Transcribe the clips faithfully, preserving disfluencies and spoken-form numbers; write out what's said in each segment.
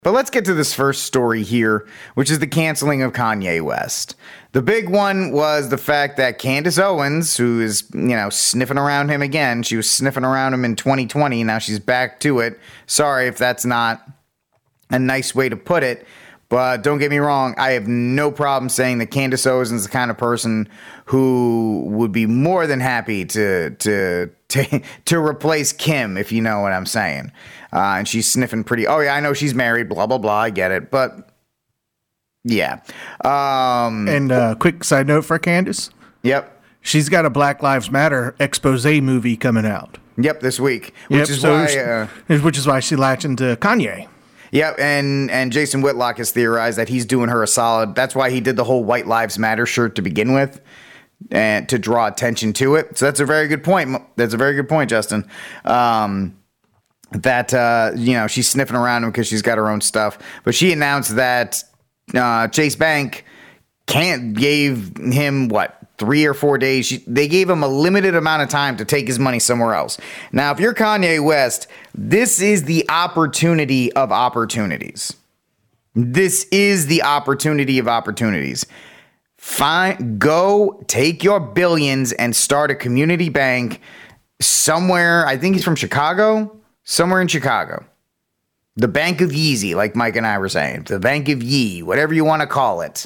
But let's get to this first story here, which is the canceling of Kanye West. The big one was the fact that Candace Owens, who is, you know, sniffing around him again, she was sniffing around him in twenty twenty, now she's back to it. Sorry if that's not a nice way to put it, but don't get me wrong, I have no problem saying that Candace Owens is the kind of person who would be more than happy to to to, to replace Kim, if you know what I'm saying. Uh, and she's sniffing pretty, oh yeah, I know she's married, blah, blah, blah, I get it, but yeah. Um, and uh, quick side note for Candace. Yep. She's got a Black Lives Matter expose movie coming out. Yep, this week, which yep, is so why... She, uh, which is why she latched into Kanye. Yep, and, and Jason Whitlock has theorized that he's doing her a solid. That's why he did the whole White Lives Matter shirt to begin with, and to draw attention to it. So that's a very good point. That's a very good point, Justin. Um... That, uh, you know, she's sniffing around him because she's got her own stuff. But she announced that uh, Chase Bank can't gave him, what, three or four days. She, they gave him a limited amount of time to take his money somewhere else. Now, if you're Kanye West, this is the opportunity of opportunities. This is the opportunity of opportunities. Fine, go take your billions and start a community bank somewhere. I think he's from Chicago. Somewhere in Chicago. The Bank of Yeezy, like Mike and I were saying. The Bank of Yee, whatever you want to call it.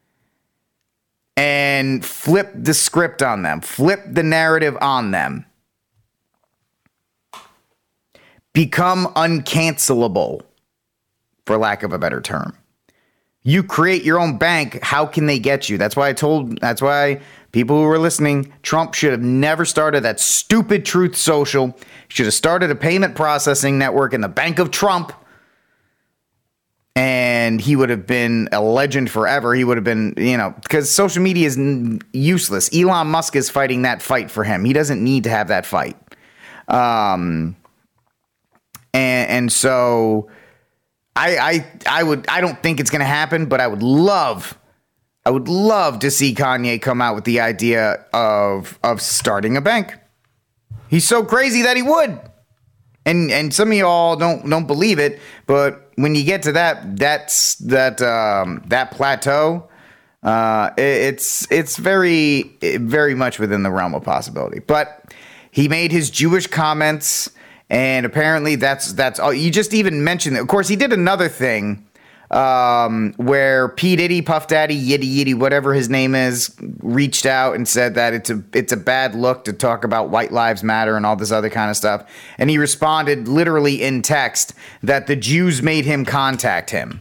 And flip the script on them. Flip the narrative on them. Become uncancelable, for lack of a better term. You create your own bank, how can they get you? That's why I told, that's why people who were listening, Trump should have never started that stupid Truth Social. Should have started a payment processing network in the Bank of Trump. And he would have been a legend forever. He would have been, you know, because social media is n- useless. Elon Musk is fighting that fight for him. He doesn't need to have that fight. Um, and, and so... I, I I would I don't think it's going to happen, but I would love I would love to see Kanye come out with the idea of of starting a bank. He's so crazy that he would. And and some of y'all don't don't believe it, but when you get to that that's that um, that plateau, uh, it, it's it's very very much within the realm of possibility. But he made his Jewish comments. And apparently that's that's all. You just even mentioned it. Of course, he did another thing um, where P. Diddy, Puff Daddy, Yitty Yitty, whatever his name is, reached out and said that it's a it's a bad look to talk about White Lives Matter and all this other kind of stuff. And he responded literally in text that the Jews made him contact him.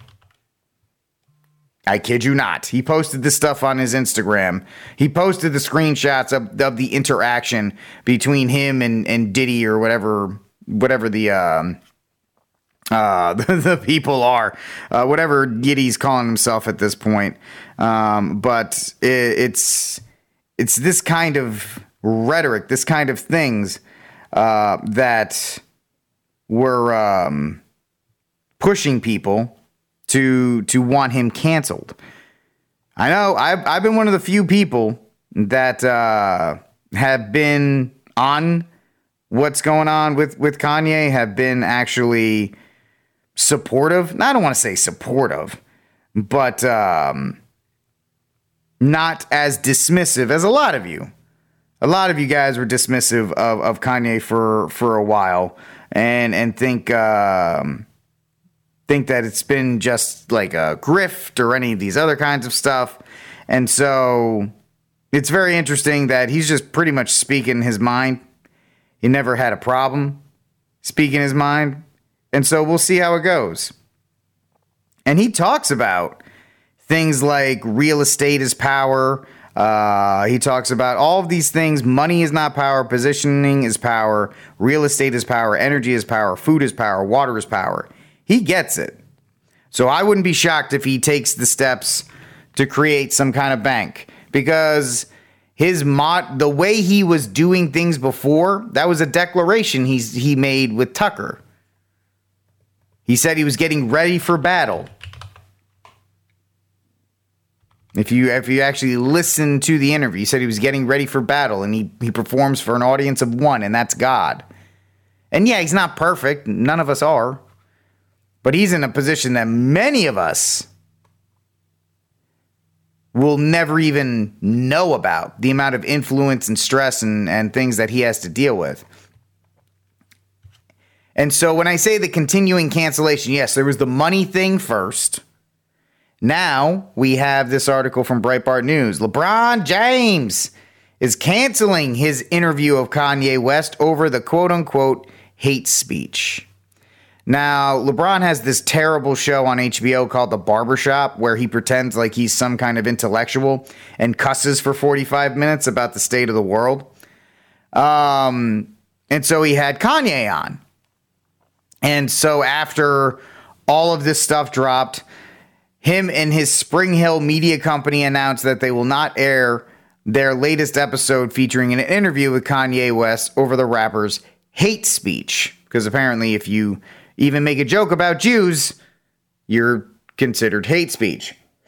I kid you not. He posted this stuff on his Instagram. He posted the screenshots of, of the interaction between him and, and Diddy or whatever. Whatever the um, uh, the, the people are, uh, whatever Yiddy's calling himself at this point, um, but it, it's it's this kind of rhetoric, this kind of things uh, that were um, pushing people to to want him canceled. I know I've I've been one of the few people that uh, have been on. What's going on with, with Kanye, have been actually supportive. I don't want to say supportive, but um, not as dismissive as a lot of you. A lot of you guys were dismissive of, of Kanye for, for a while and and think um, think that it's been just like a grift or any of these other kinds of stuff. And so it's very interesting that he's just pretty much speaking his mind. He never had a problem speaking his mind. And so we'll see how it goes. And he talks about things like real estate is power. Uh, he talks about all of these things. Money is not power. Positioning is power. Real estate is power. Energy is power. Food is power. Water is power. He gets it. So I wouldn't be shocked if he takes the steps to create some kind of bank, because his mod, the way he was doing things before, that was a declaration he's he made with Tucker. He said he was getting ready for battle. If you if you actually listen to the interview, he said he was getting ready for battle, and he, he performs for an audience of one, and that's God. And yeah, he's not perfect. None of us are. But he's in a position that many of us will never even know about, the amount of influence and stress and, and things that he has to deal with. And so when I say the continuing cancellation, yes, there was the money thing first. Now we have this article from Breitbart News. LeBron James is canceling his interview of Kanye West over the quote-unquote hate speech. Now, LeBron has this terrible show on H B O called The Barbershop, where he pretends like he's some kind of intellectual and cusses for forty-five minutes about the state of the world. Um, and so he had Kanye on. And so after all of this stuff dropped, him and his Spring Hill media company announced that they will not air their latest episode featuring an interview with Kanye West over the rapper's hate speech. Because apparently if you even make a joke about Jews, you're considered hate speech.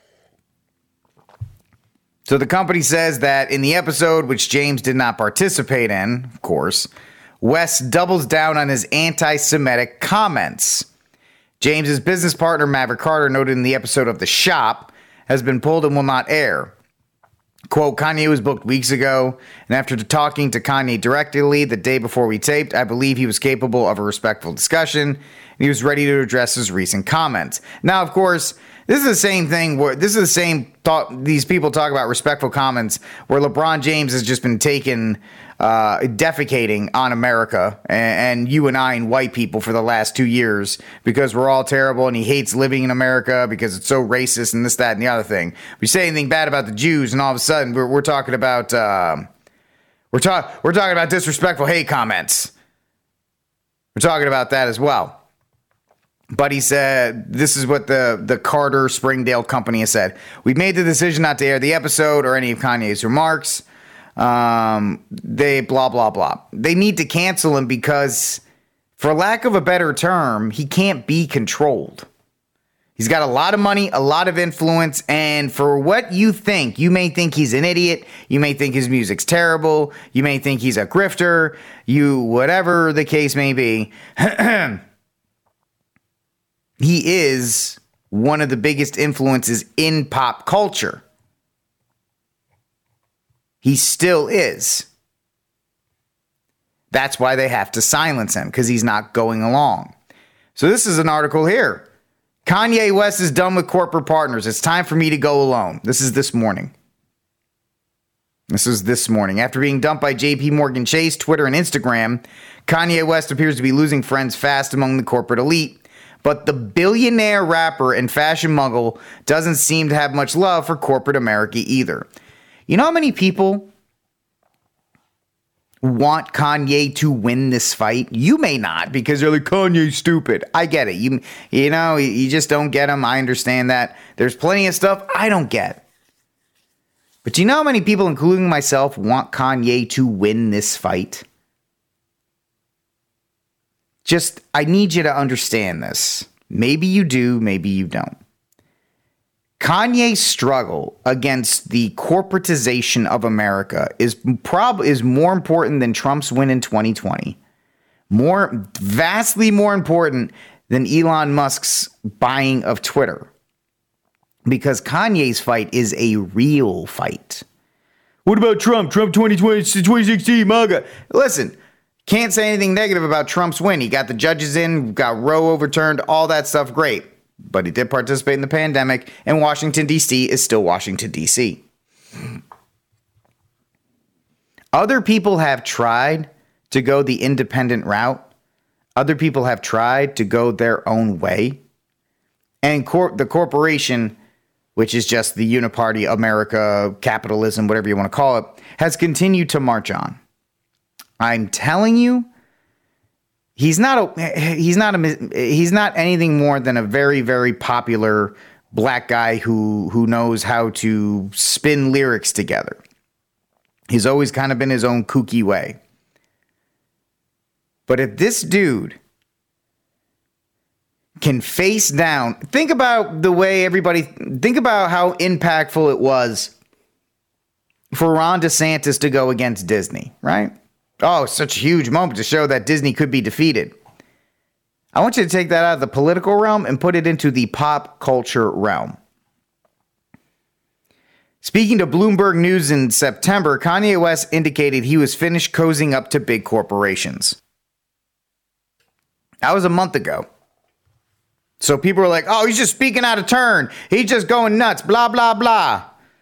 So the company says that in the episode, which James did not participate in, of course, West doubles down on his anti-Semitic comments. James's business partner, Maverick Carter, noted in the episode of The Shop, has been pulled and will not air. Quote, Kanye was booked weeks ago, and after talking to Kanye directly the day before we taped, I believe he was capable of a respectful discussion, and he was ready to address his recent comments. Now, of course, this is the same thing where this is the same thought these people talk about respectful comments where LeBron James has just been taken uh, defecating on America and, and you and I and white people for the last two years because we're all terrible and he hates living in America because it's so racist and this, that, and the other thing. We say anything bad about the Jews and all of a sudden we're, we're talking about uh, we're, ta- we're talking about disrespectful hate comments. We're talking about that as well. But he said, this is what the, the Carter Springdale company has said. We've made the decision not to air the episode or any of Kanye's remarks. Um, they blah, blah, blah. They need to cancel him because, for lack of a better term, he can't be controlled. He's got a lot of money, a lot of influence, and for what you think, you may think he's an idiot, you may think his music's terrible, you may think he's a grifter, you, whatever the case may be. He is one of the biggest influences in pop culture. He still is. That's why they have to silence him, because he's not going along. So this is an article here. Kanye West is done with corporate partners. It's time for me to go alone. This is this morning. This is this morning. After being dumped by J P Morgan Chase, Twitter, and Instagram, Kanye West appears to be losing friends fast among the corporate elite. But the billionaire rapper and fashion mogul doesn't seem to have much love for corporate America either. You know how many people want Kanye to win this fight? You may not, because they're like, Kanye's stupid. I get it. You, you know, you just don't get him. I understand that. There's plenty of stuff I don't get. But you know how many people, including myself, want Kanye to win this fight? Just, I need you to understand this. Maybe you do, maybe you don't. Kanye's struggle against the corporatization of America is prob- is more important than Trump's win in twenty twenty. More, vastly more important than Elon Musk's buying of Twitter. Because Kanye's fight is a real fight. What about Trump? Trump twenty twenty, twenty sixteen, MAGA. Listen. Can't say anything negative about Trump's win. He got the judges in, got Roe overturned, all that stuff, great. But he did participate in the pandemic, and Washington, D C is still Washington, D C. Other people have tried to go the independent route. Other people have tried to go their own way. And cor- the corporation, which is just the uniparty America, capitalism, whatever you want to call it, has continued to march on. I'm telling you, he's not a, he's not a, he's not anything more than a very, very popular black guy who who knows how to spin lyrics together. He's always kind of been his own kooky way. But if this dude can face down, think about the way everybody, think about how impactful it was for Ron DeSantis to go against Disney, right? Oh, such a huge moment to show that Disney could be defeated. I want you to take that out of the political realm and put it into the pop culture realm. Speaking to Bloomberg News in September, Kanye West indicated he was finished cozying up to big corporations. That was a month ago. So people were like, oh, he's just speaking out of turn. He's just going nuts, blah, blah, blah.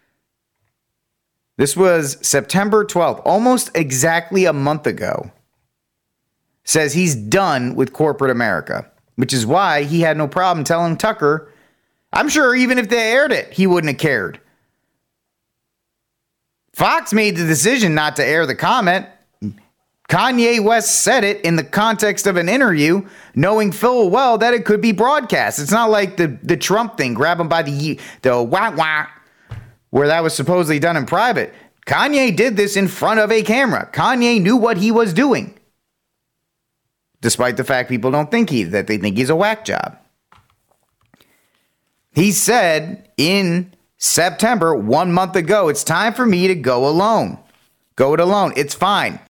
This was September twelfth, almost exactly a month ago. Says he's done with corporate America, which is why he had no problem telling Tucker, I'm sure even if they aired it, he wouldn't have cared. Fox made the decision not to air the comment. Kanye West said it in the context of an interview, knowing full well that it could be broadcast. It's not like the, the Trump thing, grab him by the, the wah wah, where that was supposedly done in private. Kanye did this in front of a camera. Kanye knew what he was doing. Despite the fact people don't think he, that they think he's a whack job. He said in September, one month ago, it's time for me to go alone. Go it alone. It's fine.